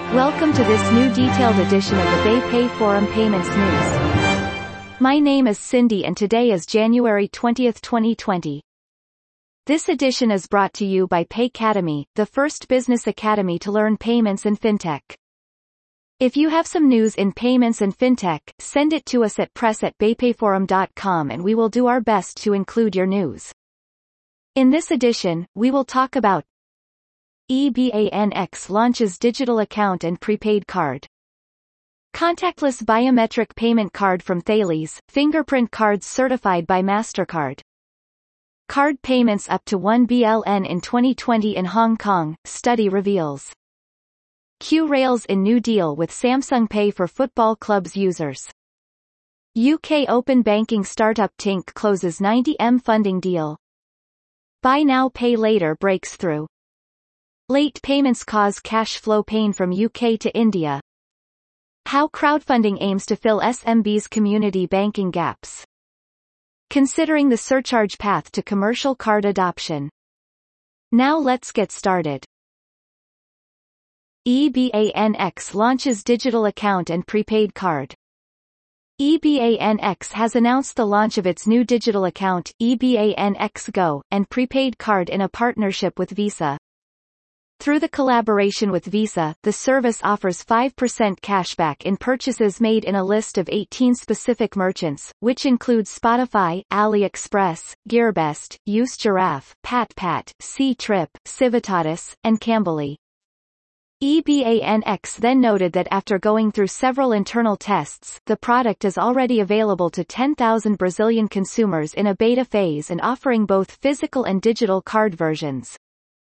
Welcome to this new detailed edition of the BayPay Forum Payments News. My name is Cindy and today is January 20, 2020. This edition is brought to you by Paycademy, the first business academy to learn payments and fintech. If you have some news in payments and fintech, send it to us at press@baypayforum.com and we will do our best to include your news. In this edition, we will talk about EBANX launches digital account and prepaid card. Contactless biometric payment card from Thales, fingerprint cards certified by MasterCard. Card payments up to 1 BLN in 2020 in Hong Kong, study reveals. Q-Rails in new deal with Samsung Pay for football clubs users. UK open banking startup Tink closes $90M funding deal. Buy now pay later breaks through. Late payments cause cash flow pain from UK to India. How crowdfunding aims to fill SMB's community banking gaps. Considering the surcharge path to commercial card adoption. Now let's get started. EBANX launches digital account and prepaid card. EBANX has announced the launch of its new digital account, EBANX Go, and prepaid card in a partnership with Visa. Through the collaboration with Visa, the service offers 5% cashback in purchases made in a list of 18 specific merchants, which includes Spotify, AliExpress, GearBest, Use Giraffe, PatPat, C-Trip, Civitatis, and Cambly. EBANX then noted that after going through several internal tests, the product is already available to 10,000 Brazilian consumers in a beta phase and offering both physical and digital card versions.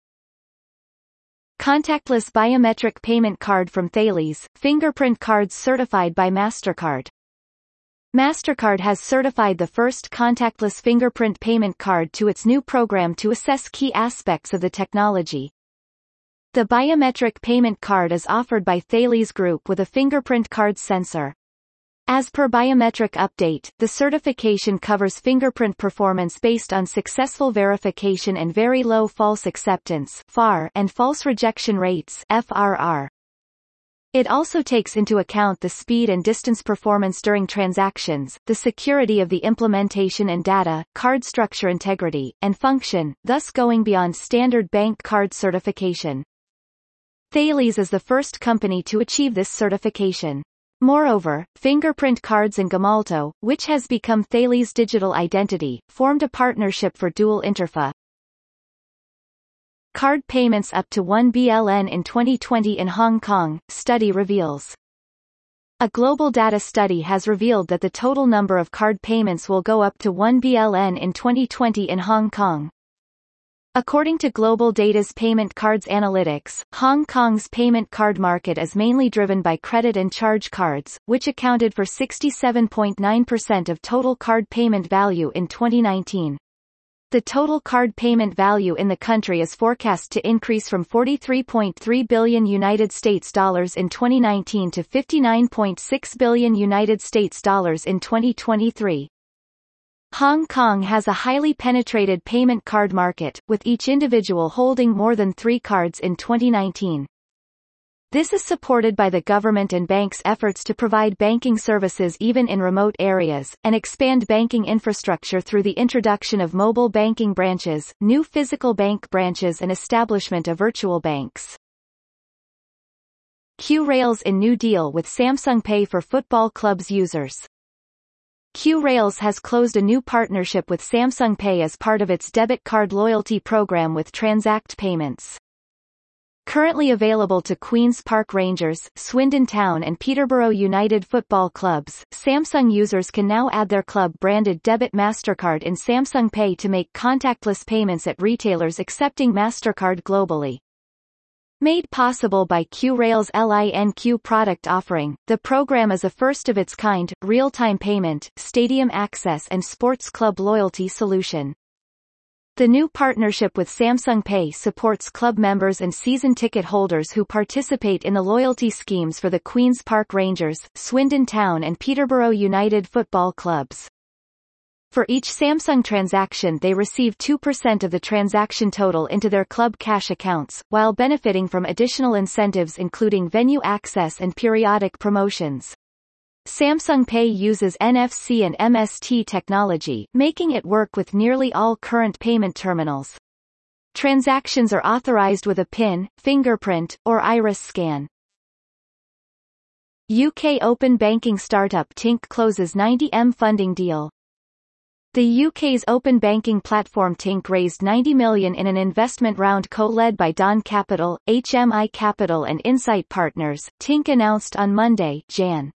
Contactless biometric payment card from Thales, fingerprint cards certified by MasterCard. MasterCard has certified the first contactless fingerprint payment card to its new program to assess key aspects of the technology. The biometric payment card is offered by Thales Group with a fingerprint card sensor. As per biometric update, the certification covers fingerprint performance based on successful verification and very low false acceptance (FAR) and false rejection rates (FRR). It also takes into account the speed and distance performance during transactions, the security of the implementation and data, card structure integrity, and function, thus going beyond standard bank card certification. Thales is the first company to achieve this certification. Moreover, fingerprint cards and Gemalto, which has become Thales' digital identity, formed a partnership for dual interfa. Card payments up to 1 BLN in 2020 in Hong Kong, study reveals. A global data study has revealed that the total number of card payments will go up to 1 BLN in 2020 in Hong Kong. According to Global Data's Payment Cards Analytics, Hong Kong's payment card market is mainly driven by credit and charge cards, which accounted for 67.9% of total card payment value in 2019. The total card payment value in the country is forecast to increase from $43.3 billion in 2019 to $59.6 billion in 2023. Hong Kong has a highly penetrated payment card market, with each individual holding more than 3 cards in 2019. This is supported by the government and banks' efforts to provide banking services even in remote areas, and expand banking infrastructure through the introduction of mobile banking branches, new physical bank branches and establishment of virtual banks. Q-Rails in new deal with Samsung Pay for football clubs users. Q-Rails has closed a new partnership with Samsung Pay as part of its debit card loyalty program with Transact Payments. Currently available to Queen's Park Rangers, Swindon Town and Peterborough United football clubs, Samsung users can now add their club-branded debit MasterCard in Samsung Pay to make contactless payments at retailers accepting MasterCard globally. Made possible by Q-Rails' LINQ product offering, the program is a first-of-its-kind, real-time payment, stadium access and sports club loyalty solution. The new partnership with Samsung Pay supports club members and season ticket holders who participate in the loyalty schemes for the Queen's Park Rangers, Swindon Town and Peterborough United football clubs. For each Samsung transaction they receive 2% of the transaction total into their Club Cash accounts, while benefiting from additional incentives including venue access and periodic promotions. Samsung Pay uses NFC and MST technology, making it work with nearly all current payment terminals. Transactions are authorized with a PIN, fingerprint, or iris scan. UK open banking startup Tink closes £90 funding deal. The UK's open banking platform Tink raised £90 million in an investment round co-led by Dawn Capital, HMI Capital and Insight Partners, Tink announced on Monday, Jan.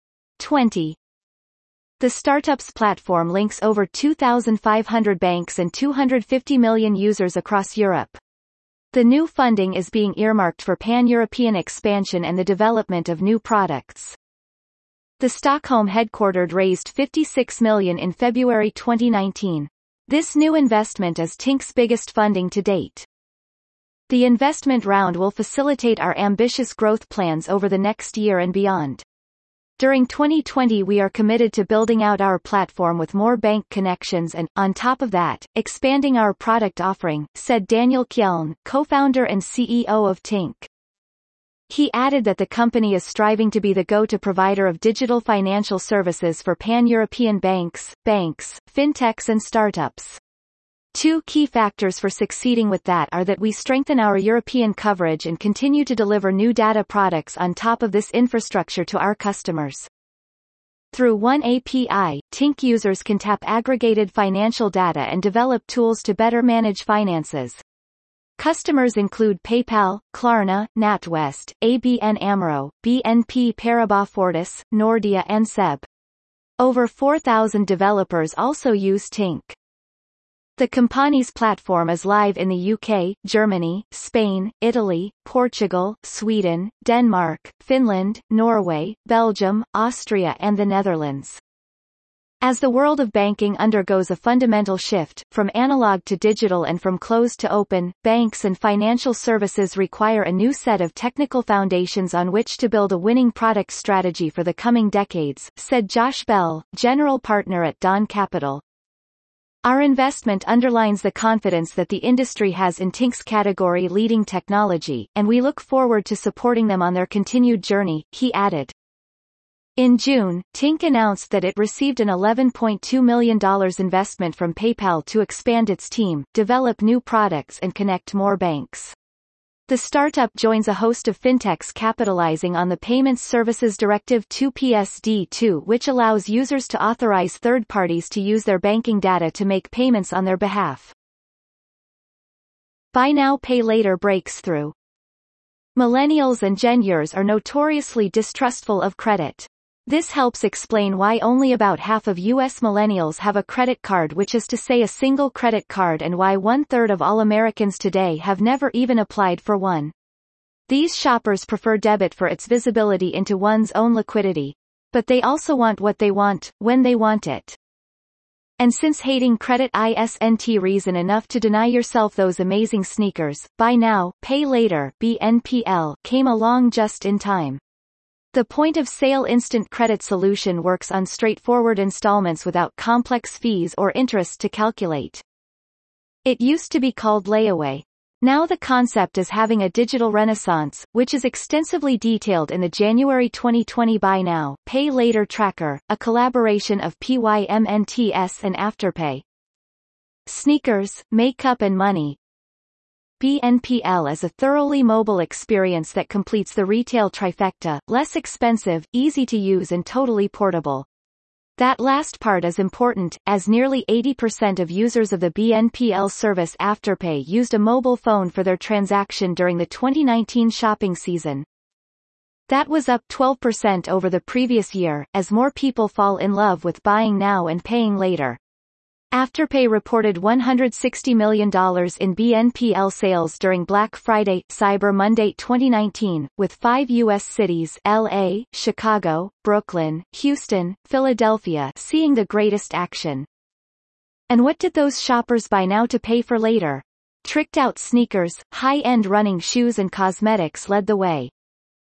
20. The startup's platform links over 2,500 banks and 250 million users across Europe. The new funding is being earmarked for pan-European expansion and the development of new products. The Stockholm-headquartered raised $56 million in February 2019. This new investment is Tink's biggest funding to date. The investment round will facilitate our ambitious growth plans over the next year and beyond. During 2020 we are committed to building out our platform with more bank connections and, on top of that, expanding our product offering, said Daniel Kjeln, co-founder and CEO of Tink. He added that the company is striving to be the go-to provider of digital financial services for pan-European banks, fintechs and startups. Two key factors for succeeding with that are that we strengthen our European coverage and continue to deliver new data products on top of this infrastructure to our customers. Through one API, Tink users can tap aggregated financial data and develop tools to better manage finances. Customers include PayPal, Klarna, NatWest, ABN AMRO, BNP Paribas Fortis, Nordea and SEB. Over 4,000 developers also use Tink. The company's platform is live in the UK, Germany, Spain, Italy, Portugal, Sweden, Denmark, Finland, Norway, Belgium, Austria and the Netherlands. As the world of banking undergoes a fundamental shift, from analog to digital and from closed to open, banks and financial services require a new set of technical foundations on which to build a winning product strategy for the coming decades, said Josh Bell, general partner at Dawn Capital. Our investment underlines the confidence that the industry has in Tink's category-leading technology, and we look forward to supporting them on their continued journey, he added. In June, Tink announced that it received an $11.2 million investment from PayPal to expand its team, develop new products and connect more banks. The startup joins a host of fintechs capitalizing on the Payments Services Directive 2 PSD2, which allows users to authorize third parties to use their banking data to make payments on their behalf. Buy now, pay later breaks through. Millennials and Gen Yers are notoriously distrustful of credit. This helps explain why only about half of U.S. millennials have a credit card, which is to say a single credit card, and why 1/3 of all Americans today have never even applied for one. These shoppers prefer debit for its visibility into one's own liquidity. But they also want what they want, when they want it. And since hating credit isn't reason enough to deny yourself those amazing sneakers, buy now, pay later (BNPL) came along just in time. The point-of-sale instant credit solution works on straightforward installments without complex fees or interest to calculate. It used to be called layaway. Now the concept is having a digital renaissance, which is extensively detailed in the January 2020 Buy Now, Pay Later Tracker, a collaboration of PYMNTS and Afterpay. Sneakers, makeup and money. BNPL is a thoroughly mobile experience that completes the retail trifecta: less expensive, easy to use and totally portable. That last part is important, as nearly 80% of users of the BNPL service Afterpay used a mobile phone for their transaction during the 2019 shopping season. That was up 12% over the previous year, as more people fall in love with buying now and paying later. Afterpay reported $160 million in BNPL sales during Black Friday, Cyber Monday 2019, with 5 U.S. cities LA, Chicago, Brooklyn, Houston, Philadelphia seeing the greatest action. And what did those shoppers buy now to pay for later? Tricked-out sneakers, high-end running shoes and cosmetics led the way.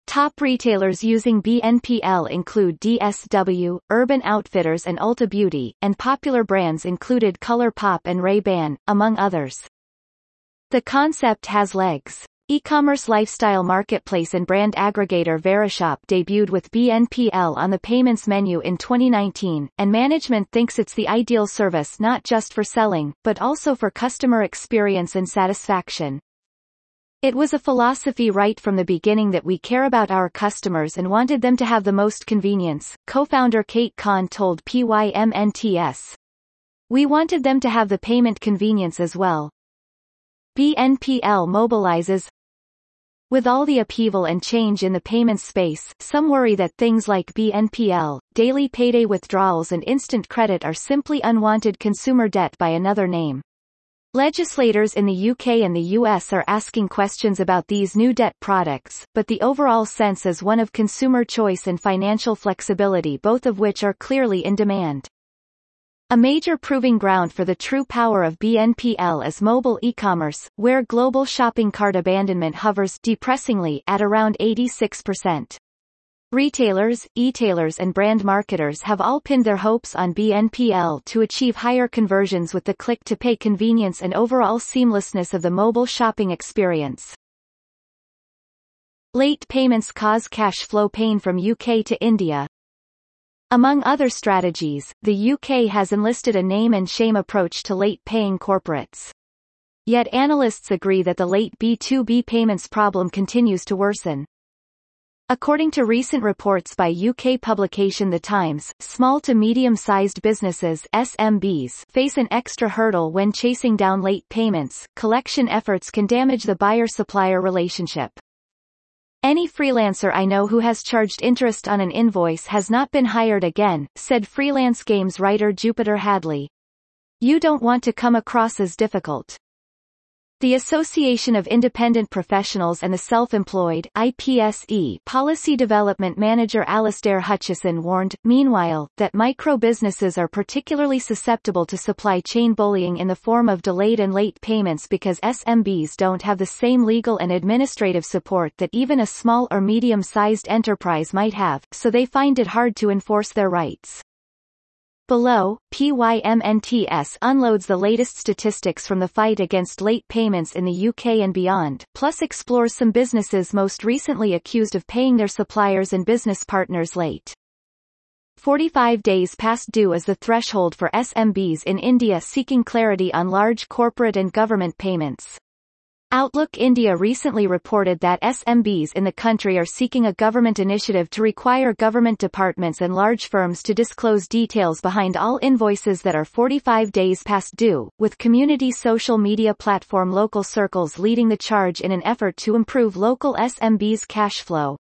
Top retailers using BNPL include DSW, Urban Outfitters and Ulta Beauty, and popular brands included ColourPop and Ray-Ban, among others. The concept has legs. E-commerce lifestyle marketplace and brand aggregator Verishop debuted with BNPL on the payments menu in 2019, and management thinks it's the ideal service not just for selling, but also for customer experience and satisfaction. It was a philosophy right from the beginning that we care about our customers and wanted them to have the most convenience, co-founder Kate Kahn told PYMNTS. We wanted them to have the payment convenience as well. BNPL mobilizes. With all the upheaval and change in the payments space, some worry that things like BNPL, daily payday withdrawals and instant credit are simply unwanted consumer debt by another name. Legislators in the UK and the US are asking questions about these new debt products, but the overall sense is one of consumer choice and financial flexibility, both of which are clearly in demand. A major proving ground for the true power of BNPL is mobile e-commerce, where global shopping cart abandonment hovers depressingly at around 86%. Retailers, e-tailers and brand marketers have all pinned their hopes on BNPL to achieve higher conversions with the click-to-pay convenience and overall seamlessness of the mobile shopping experience. Late payments cause cash flow pain from UK to India. Among other strategies, the UK has enlisted a name-and-shame approach to late-paying corporates. Yet analysts agree that the late B2B payments problem continues to worsen. According to recent reports by UK publication The Times, small to medium-sized businesses (SMBs) face an extra hurdle when chasing down late payments. Collection efforts can damage the buyer-supplier relationship. Any freelancer I know who has charged interest on an invoice has not been hired again, said freelance games writer Jupiter Hadley. You don't want to come across as difficult. The Association of Independent Professionals and the Self-Employed (IPSE) Policy Development Manager Alistair Hutchison warned, meanwhile, that micro-businesses are particularly susceptible to supply chain bullying in the form of delayed and late payments because SMBs don't have the same legal and administrative support that even a small or medium-sized enterprise might have, so they find it hard to enforce their rights. Below, PYMNTS unloads the latest statistics from the fight against late payments in the UK and beyond, plus explores some businesses most recently accused of paying their suppliers and business partners late. 45 days past due is the threshold for SMBs in India seeking clarity on large corporate and government payments. Outlook India recently reported that SMBs in the country are seeking a government initiative to require government departments and large firms to disclose details behind all invoices that are 45 days past due, with community social media platform Local Circles leading the charge in an effort to improve local SMBs' cash flow.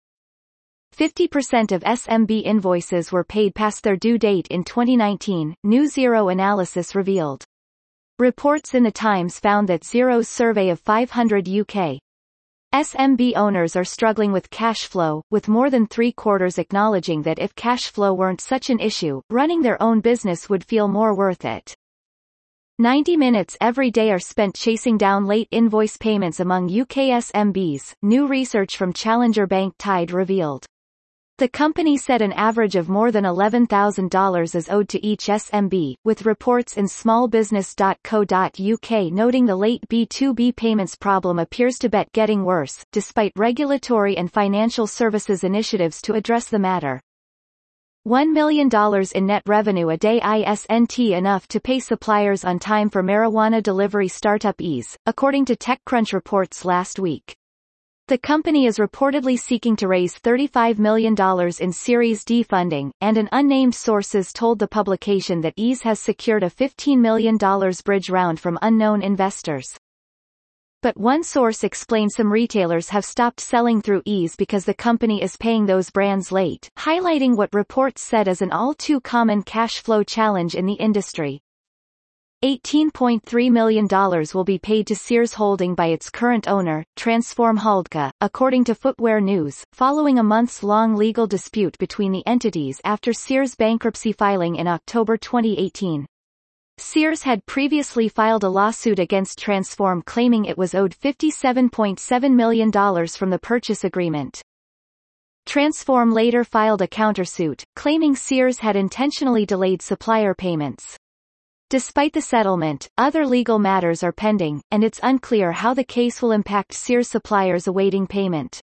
50% of SMB invoices were paid past their due date in 2019, new Xero analysis revealed. Reports in The Times found that Xero's survey of 500 UK SMB owners are struggling with cash flow, with more than three-quarters acknowledging that if cash flow weren't such an issue, running their own business would feel more worth it. 90 minutes every day are spent chasing down late invoice payments among UK SMBs, new research from Challenger Bank Tide revealed. The company said an average of more than $11,000 is owed to each SMB, with reports in smallbusiness.co.uk noting the late B2B payments problem appears to be getting worse, despite regulatory and financial services initiatives to address the matter. $1 million in net revenue a day isn't enough to pay suppliers on time for marijuana delivery startup Ease, according to TechCrunch reports last week. The company is reportedly seeking to raise $35 million in Series D funding, and an unnamed sources told the publication that Ease has secured a $15 million bridge round from unknown investors. But one source explained some retailers have stopped selling through Ease because the company is paying those brands late, highlighting what reports said is an all-too-common cash flow challenge in the industry. $18.3 million will be paid to Sears Holding by its current owner, Transform Holdco, according to Footwear News, following a months-long legal dispute between the entities after Sears' bankruptcy filing in October 2018. Sears had previously filed a lawsuit against Transform claiming it was owed $57.7 million from the purchase agreement. Transform later filed a countersuit, claiming Sears had intentionally delayed supplier payments. Despite the settlement, other legal matters are pending, and it's unclear how the case will impact Sears suppliers awaiting payment.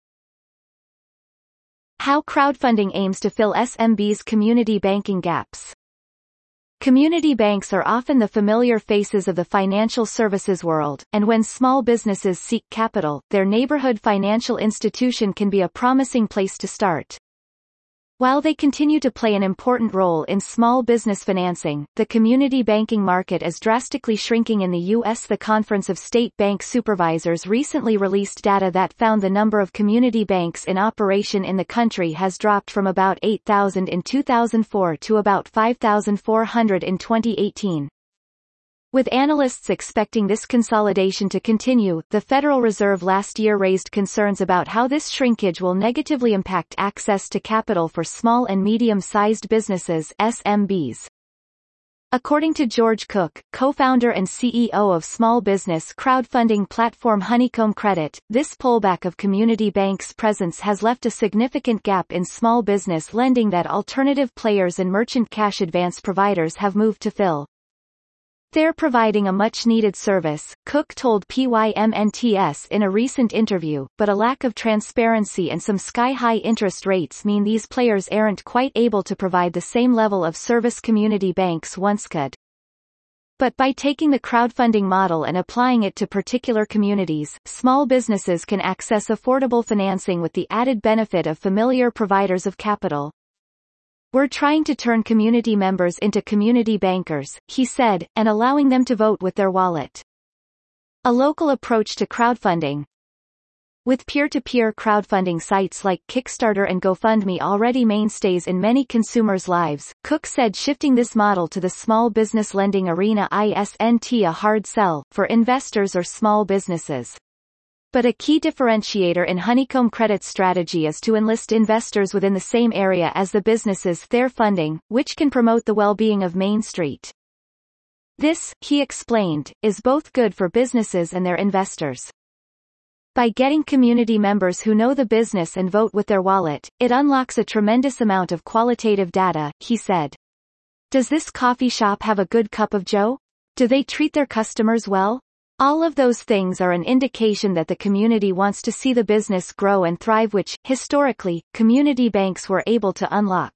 How crowdfunding aims to fill SMB's community banking gaps. Community banks are often the familiar faces of the financial services world, and when small businesses seek capital, their neighborhood financial institution can be a promising place to start. While they continue to play an important role in small business financing, the community banking market is drastically shrinking in the U.S. The Conference of State Bank Supervisors recently released data that found the number of community banks in operation in the country has dropped from about 8,000 in 2004 to about 5,400 in 2018. With analysts expecting this consolidation to continue, the Federal Reserve last year raised concerns about how this shrinkage will negatively impact access to capital for small and medium-sized businesses (SMBs). According to George Cook, co-founder and CEO of small business crowdfunding platform Honeycomb Credit, this pullback of community banks' presence has left a significant gap in small business lending that alternative players and merchant cash advance providers have moved to fill. They're providing a much-needed service, Cook told PYMNTS in a recent interview, but a lack of transparency and some sky-high interest rates mean these players aren't quite able to provide the same level of service community banks once could. But by taking the crowdfunding model and applying it to particular communities, small businesses can access affordable financing with the added benefit of familiar providers of capital. We're trying to turn community members into community bankers, he said, and allowing them to vote with their wallet. A local approach to crowdfunding. With peer-to-peer crowdfunding sites like Kickstarter and GoFundMe already mainstays in many consumers' lives, Cook said shifting this model to the small business lending arena isn't a hard sell for investors or small businesses. But a key differentiator in Honeycomb Credit's strategy is to enlist investors within the same area as the businesses they're funding, which can promote the well-being of Main Street. This, he explained, is both good for businesses and their investors. By getting community members who know the business and vote with their wallet, it unlocks a tremendous amount of qualitative data, he said. Does this coffee shop have a good cup of joe? Do they treat their customers well? All of those things are an indication that the community wants to see the business grow and thrive, which, historically, community banks were able to unlock.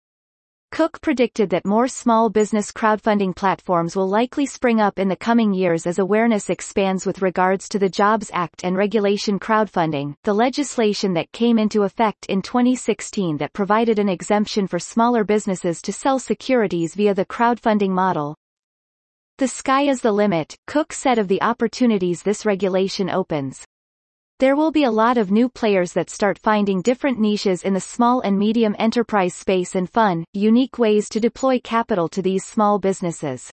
Cook predicted that more small business crowdfunding platforms will likely spring up in the coming years as awareness expands with regards to the Jobs Act and Regulation Crowdfunding, the legislation that came into effect in 2016 that provided an exemption for smaller businesses to sell securities via the crowdfunding model. The sky is the limit, Cook said of the opportunities this regulation opens. There will be a lot of new players that start finding different niches in the small and medium enterprise space and fun, unique ways to deploy capital to these small businesses.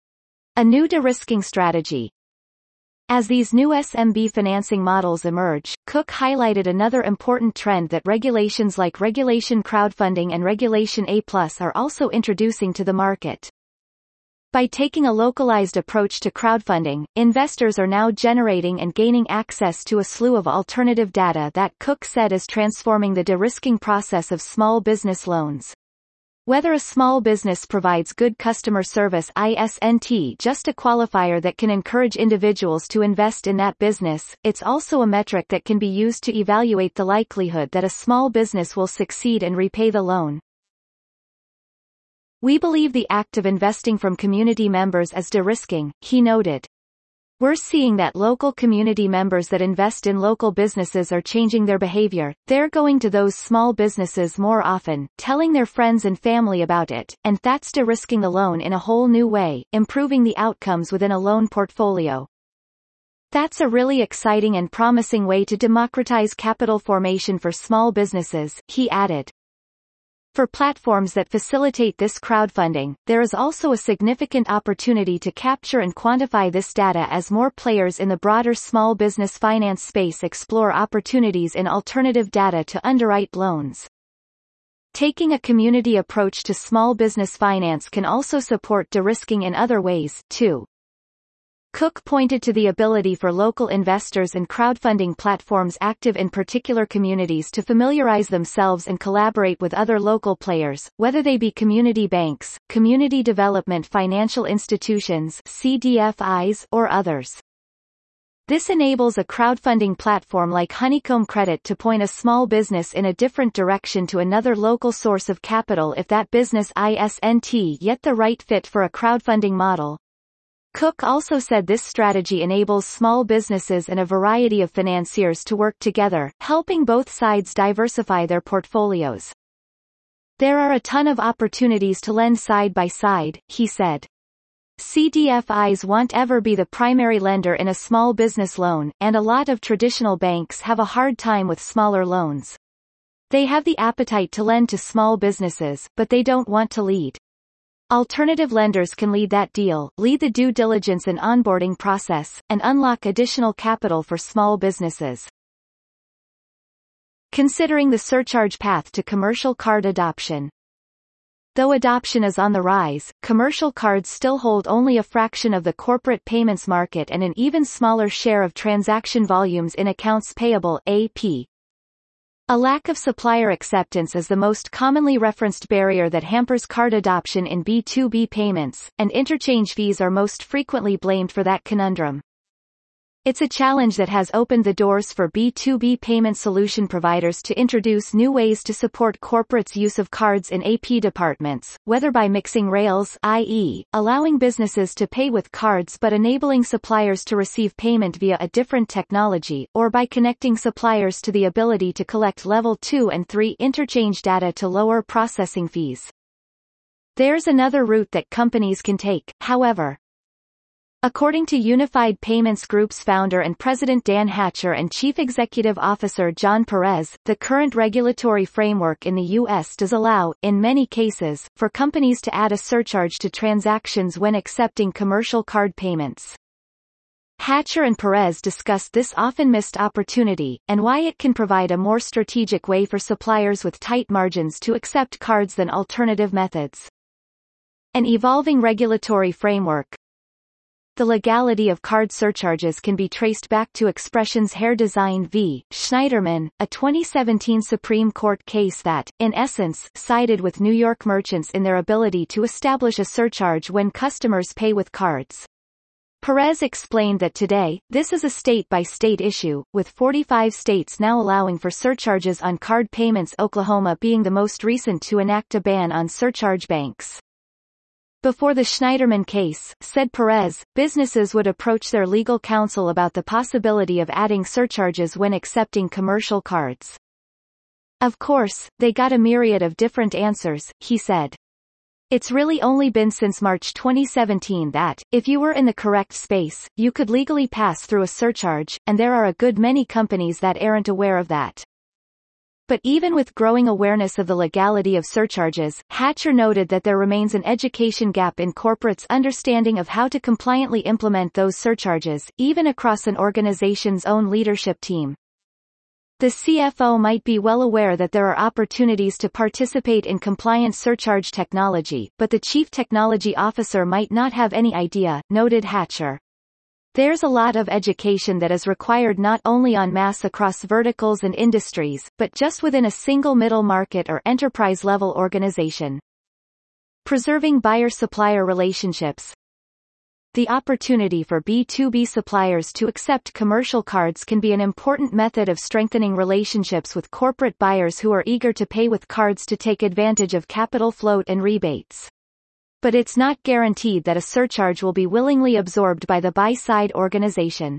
A new de-risking strategy. As these new SMB financing models emerge, Cook highlighted another important trend that regulations like Regulation Crowdfunding and Regulation A+ are also introducing to the market. By taking a localized approach to crowdfunding, investors are now generating and gaining access to a slew of alternative data that Cook said is transforming the de-risking process of small business loans. Whether a small business provides good customer service isn't just a qualifier that can encourage individuals to invest in that business, it's also a metric that can be used to evaluate the likelihood that a small business will succeed and repay the loan. We believe the act of investing from community members is de-risking, he noted. We're seeing that local community members that invest in local businesses are changing their behavior. They're going to those small businesses more often, telling their friends and family about it, and that's de-risking the loan in a whole new way, improving the outcomes within a loan portfolio. That's a really exciting and promising way to democratize capital formation for small businesses, he added. For platforms that facilitate this crowdfunding, there is also a significant opportunity to capture and quantify this data as more players in the broader small business finance space explore opportunities in alternative data to underwrite loans. Taking a community approach to small business finance can also support de-risking in other ways, too. Cook pointed to the ability for local investors and crowdfunding platforms active in particular communities to familiarize themselves and collaborate with other local players, whether they be community banks, community development financial institutions (CDFIs), or others. This enables a crowdfunding platform like Honeycomb Credit to point a small business in a different direction to another local source of capital if that business isn't yet the right fit for a crowdfunding model. Cook also said this strategy enables small businesses and a variety of financiers to work together, helping both sides diversify their portfolios. There are a ton of opportunities to lend side by side, he said. CDFIs won't ever be the primary lender in a small business loan, and a lot of traditional banks have a hard time with smaller loans. They have the appetite to lend to small businesses, but they don't want to lead. Alternative lenders can lead that deal, lead the due diligence and onboarding process, and unlock additional capital for small businesses. Considering the surcharge path to commercial card adoption. Though adoption is on the rise, commercial cards still hold only a fraction of the corporate payments market and an even smaller share of transaction volumes in accounts payable (AP). A lack of supplier acceptance is the most commonly referenced barrier that hampers card adoption in B2B payments, and interchange fees are most frequently blamed for that conundrum. It's a challenge that has opened the doors for B2B payment solution providers to introduce new ways to support corporates' use of cards in AP departments, whether by mixing rails, i.e., allowing businesses to pay with cards but enabling suppliers to receive payment via a different technology, or by connecting suppliers to the ability to collect Level 2 and 3 interchange data to lower processing fees. There's another route that companies can take, however. According to Unified Payments Group's founder and president Dan Hatcher and Chief Executive Officer John Perez, the current regulatory framework in the U.S. does allow, in many cases, for companies to add a surcharge to transactions when accepting commercial card payments. Hatcher and Perez discussed this often missed opportunity, and why it can provide a more strategic way for suppliers with tight margins to accept cards than alternative methods. An evolving regulatory framework. The legality of card surcharges can be traced back to Expressions Hair Design v. Schneiderman, a 2017 Supreme Court case that, in essence, sided with New York merchants in their ability to establish a surcharge when customers pay with cards. Perez explained that today, this is a state-by-state issue, with 45 states now allowing for surcharges on card payments, Oklahoma being the most recent to enact a ban on surcharge banks. Before the Schneiderman case, said Perez, businesses would approach their legal counsel about the possibility of adding surcharges when accepting commercial cards. Of course, they got a myriad of different answers, he said. It's really only been since March 2017 that, if you were in the correct space, you could legally pass through a surcharge, and there are a good many companies that aren't aware of that. But even with growing awareness of the legality of surcharges, Hatcher noted that there remains an education gap in corporates' understanding of how to compliantly implement those surcharges, even across an organization's own leadership team. The CFO might be well aware that there are opportunities to participate in compliant surcharge technology, but the Chief Technology Officer might not have any idea, noted Hatcher. There's a lot of education that is required not only en masse across verticals and industries, but just within a single middle market or enterprise-level organization. Preserving buyer-supplier relationships. The opportunity for B2B suppliers to accept commercial cards can be an important method of strengthening relationships with corporate buyers who are eager to pay with cards to take advantage of capital float and rebates. But it's not guaranteed that a surcharge will be willingly absorbed by the buy-side organization.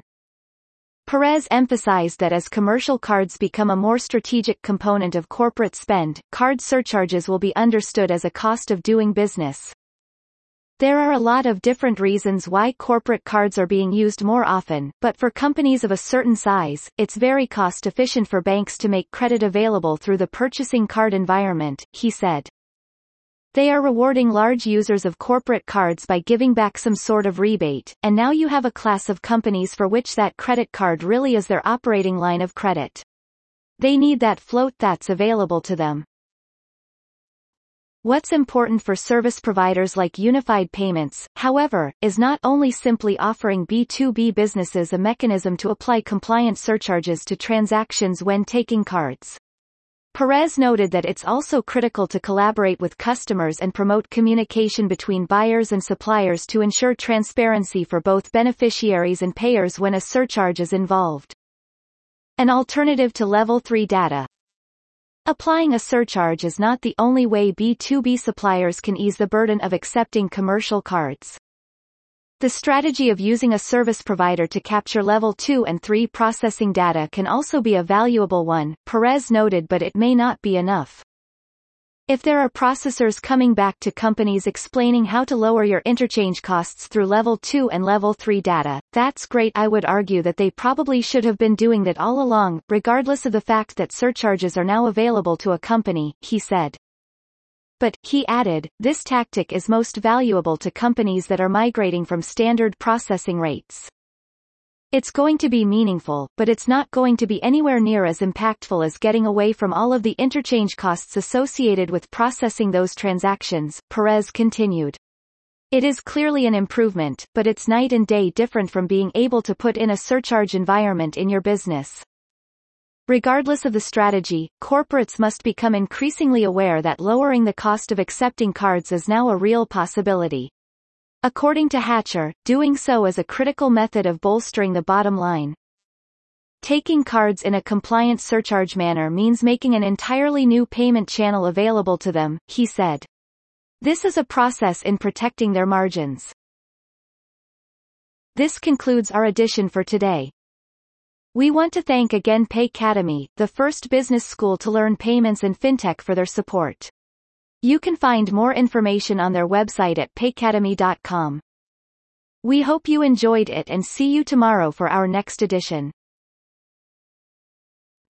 Perez emphasized that as commercial cards become a more strategic component of corporate spend, card surcharges will be understood as a cost of doing business. There are a lot of different reasons why corporate cards are being used more often, but for companies of a certain size, it's very cost-efficient for banks to make credit available through the purchasing card environment, he said. They are rewarding large users of corporate cards by giving back some sort of rebate, and now you have a class of companies for which that credit card really is their operating line of credit. They need that float that's available to them. What's important for service providers like Unified Payments, however, is not only simply offering B2B businesses a mechanism to apply compliant surcharges to transactions when taking cards. Perez noted that it's also critical to collaborate with customers and promote communication between buyers and suppliers to ensure transparency for both beneficiaries and payers when a surcharge is involved. An alternative to Level 3 data. Applying a surcharge is not the only way B2B suppliers can ease the burden of accepting commercial cards. The strategy of using a service provider to capture Level 2 and 3 processing data can also be a valuable one, Perez noted, but it may not be enough. If there are processors coming back to companies explaining how to lower your interchange costs through Level 2 and Level 3 data, that's great. I would argue that they probably should have been doing that all along, regardless of the fact that surcharges are now available to a company, he said. But, he added, this tactic is most valuable to companies that are migrating from standard processing rates. It's going to be meaningful, but it's not going to be anywhere near as impactful as getting away from all of the interchange costs associated with processing those transactions, Perez continued. It is clearly an improvement, but it's night and day different from being able to put in a surcharge environment in your business. Regardless of the strategy, corporates must become increasingly aware that lowering the cost of accepting cards is now a real possibility. According to Hatcher, doing so is a critical method of bolstering the bottom line. Taking cards in a compliant surcharge manner means making an entirely new payment channel available to them, he said. This is a process in protecting their margins. This concludes our edition for today. We want to thank again Paycademy, the first business school to learn payments and fintech, for their support. You can find more information on their website at paycademy.com. We hope you enjoyed it and see you tomorrow for our next edition.